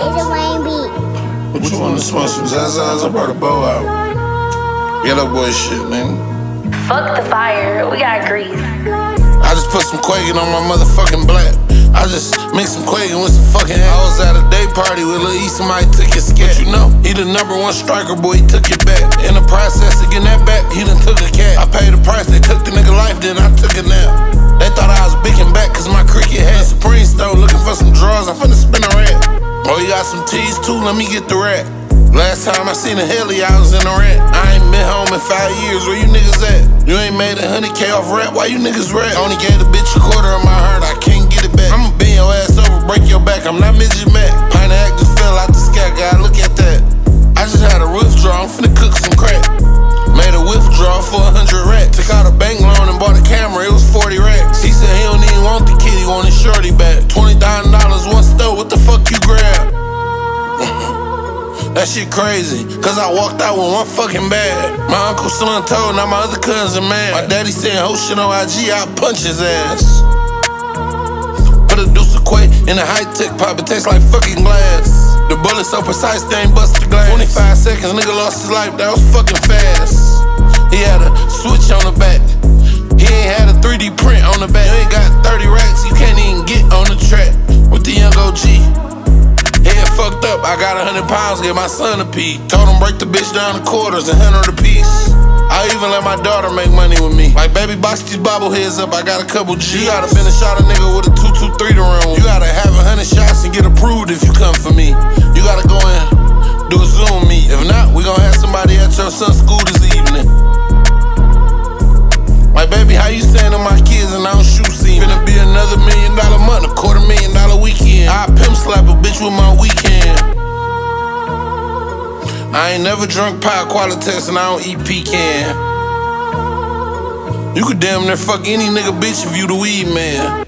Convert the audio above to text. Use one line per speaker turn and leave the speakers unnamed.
It's a Wayne beat.
What you wanna smoke some Zazas? I brought a bow out. Yellow boy shit, man.
Fuck the fire, we got grease.
I just put some Quakin on my motherfucking black. I just mixed some Quakin with some fucking I was at a day party with Lil E, somebody took his scat. But you know, he the #1 striker, boy, he took it back. In the process of getting that back, he done took a cat. I paid the price, they took the nigga life, then I took it now. They thought I was bigging back cause my cricket had Supreme store, looking for some drawers, I'm finna spin a rack. Oh, you got some T's too, let me get the rack. Last time I seen a heli, I was in the rent. I ain't been home in 5 years, where you niggas at? You ain't made 100K off rap, why you niggas rap? Only gave the bitch a quarter of my heart, I can't get it back. I'ma bend your ass over, break your back, I'm not Midget Mac. Pint of act just fell out the sky, God, look at that. I just had a withdrawal, I'm finna cook some crack. Made a withdrawal for 100 racks. Took out a bank loan and bought a camera, it was 40 racks. He said he don't even want the kid, he want his shorty back. $20,000 one store, what the fuck you grab? That shit crazy, cause I walked out with one fucking bag. My uncle son told, now my other cousin mad. My daddy said, whole shit on IG, I'll punch his ass. Put a deuce of Quay in a high-tech pop, it tastes like fucking glass. The bullet so precise, they ain't bust the glass. 25 seconds, nigga lost his life, that was fucking fast. He had a switch on the back. He ain't had a 3D print on the back. You ain't got 30 racks, you can't even get on the track. With the young OG. Head fucked up, I got 100 pounds, gave my son a pee. Told him break the bitch down to quarters and 100 a piece. I even let my daughter make money with me. Like, baby, box these bobbleheads up, I got a couple G. You gotta been a shot a nigga with a 223 to run. You gotta have 100 shots and get approved if you come for me. You gotta go in, do a Zoom meet. If not, we gon' have somebody at your son's school this evening. Like, baby, how you saying to my kids and I don't shoot scene? Finna be another $1 million month, a $250,000 weekend. I pimp slap a bitch with my weekend. I ain't never drunk pie Qualitex and I don't eat pecan. You could damn near fuck any nigga bitch if you the weed man.